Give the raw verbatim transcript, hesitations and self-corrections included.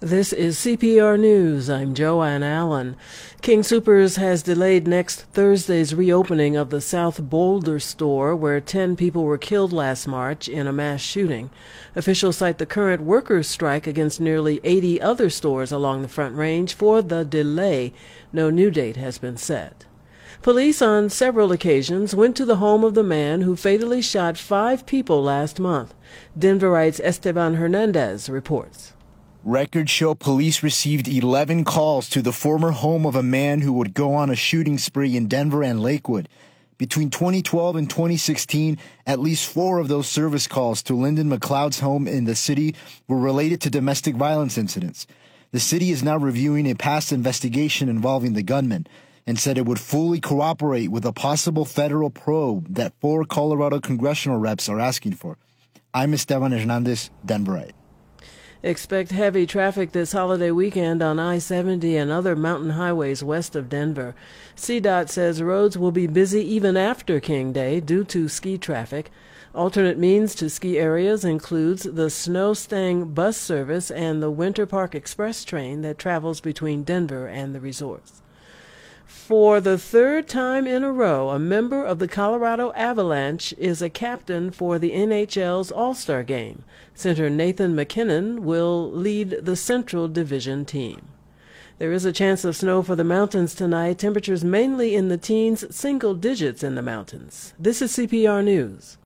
This is C P R News. I'm Joanne Allen. King Soopers has delayed next Thursday's reopening of the South Boulder store where ten people were killed last March in a mass shooting. Officials cite the current workers' strike against nearly eighty other stores along the Front Range for the delay. No new date has been set. Police on several occasions went to the home of the man who fatally shot five people last month. Denverite's Esteban Hernandez reports. Records show police received eleven calls to the former home of a man who would go on a shooting spree in Denver and Lakewood. Between twenty twelve and twenty sixteen, at least four of those service calls to Lyndon McLeod's home in the city were related to domestic violence incidents. The city is now reviewing a past investigation involving the gunman and said it would fully cooperate with a possible federal probe that four Colorado congressional reps are asking for. I'm Esteban Hernandez, Denverite. Expect heavy traffic this holiday weekend on I seventy and other mountain highways west of Denver. C DOT says roads will be busy even after King Day due to ski traffic. Alternate means to ski areas includes the Snow Stang bus service and the Winter Park Express train that travels between Denver and the resorts. For the third time in a row, a member of the Colorado Avalanche is a captain for the N H L's All-Star Game. Center Nathan MacKinnon will lead the Central Division team. There is a chance of snow for the mountains tonight. Temperatures mainly in the teens, single digits in the mountains. This is C P R News.